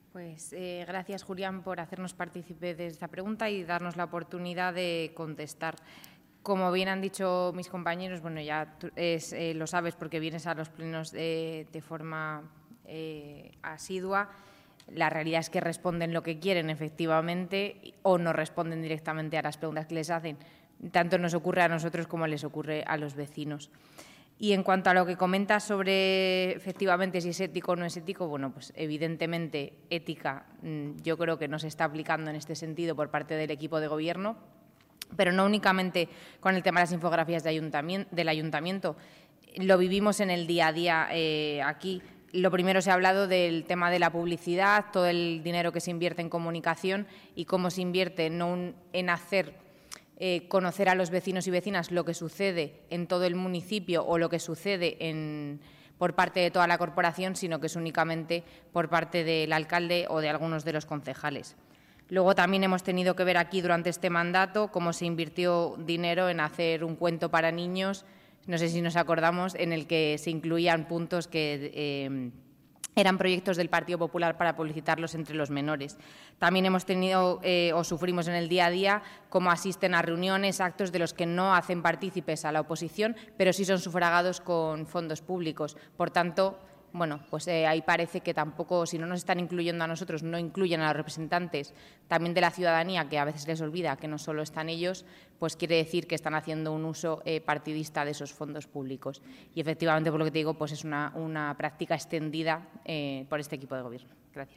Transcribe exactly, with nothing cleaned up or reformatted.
Pues eh, gracias, Julián, por hacernos partícipe de esta pregunta y darnos la oportunidad de contestar. Como bien han dicho mis compañeros, bueno, ya tú, es, eh, lo sabes porque vienes a los plenos de, de forma eh, asidua. La realidad es que responden lo que quieren, efectivamente, o no responden directamente a las preguntas que les hacen. Tanto nos ocurre a nosotros como les ocurre a los vecinos. Y en cuanto a lo que comentas sobre, efectivamente, si es ético o no es ético, bueno, pues evidentemente ética yo creo que no se está aplicando en este sentido por parte del equipo de gobierno, pero no únicamente con el tema de las infografías de ayuntamiento, del ayuntamiento. Lo vivimos en el día a día eh, aquí. Lo primero, se ha hablado del tema de la publicidad, todo el dinero que se invierte en comunicación y cómo se invierte no en hacer eh, conocer a los vecinos y vecinas lo que sucede en todo el municipio o lo que sucede en, por parte de toda la corporación, sino que es únicamente por parte del alcalde o de algunos de los concejales. Luego también hemos tenido que ver aquí durante este mandato cómo se invirtió dinero en hacer un cuento para niños, no sé si nos acordamos, en el que se incluían puntos que eh, eran proyectos del Partido Popular para publicitarlos entre los menores. También hemos tenido eh, o sufrimos en el día a día cómo asisten a reuniones, actos de los que no hacen partícipes a la oposición, pero sí son sufragados con fondos públicos. Por tanto, bueno, pues eh, ahí parece que tampoco, si no nos están incluyendo a nosotros, no incluyen a los representantes también de la ciudadanía, que a veces les olvida que no solo están ellos, pues quiere decir que están haciendo un uso eh, partidista de esos fondos públicos. Y efectivamente, por lo que te digo, pues es una, una práctica extendida eh, por este equipo de gobierno. Gracias.